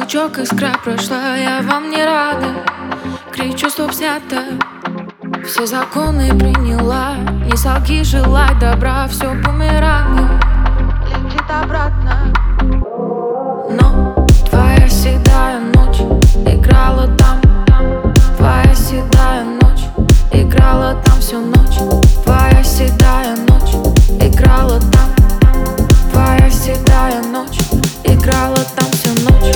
Щелчок, искра прошла, я вам не рада. Кричу, стоп, снято. Все законы приняла. Не солги, желай добра. Все бумерангом летит обратно. Но твоя седая ночь играла там. Твоя седая ночь играла там всю ночь. Твоя седая ночь играла там. Твоя седая ночь играла там всю ночь.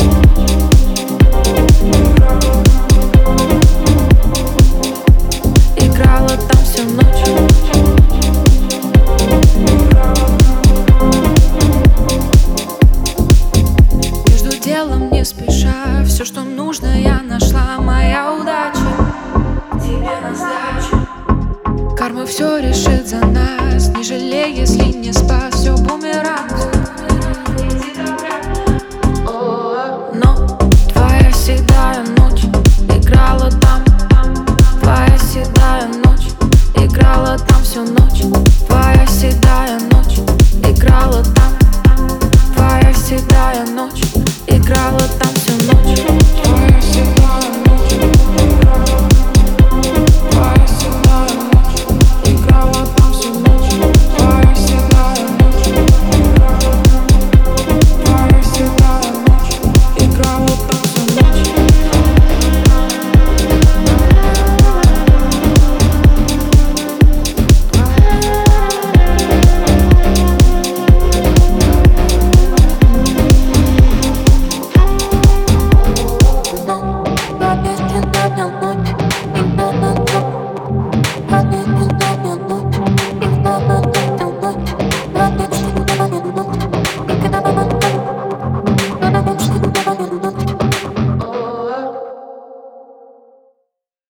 Играла там всю ночь. Между делом не спеша, все, что нужно, я нашла. Моя удача тебе на сдачу. Карма все решит за нас. Не жалей, если не спас. Все бумеранг.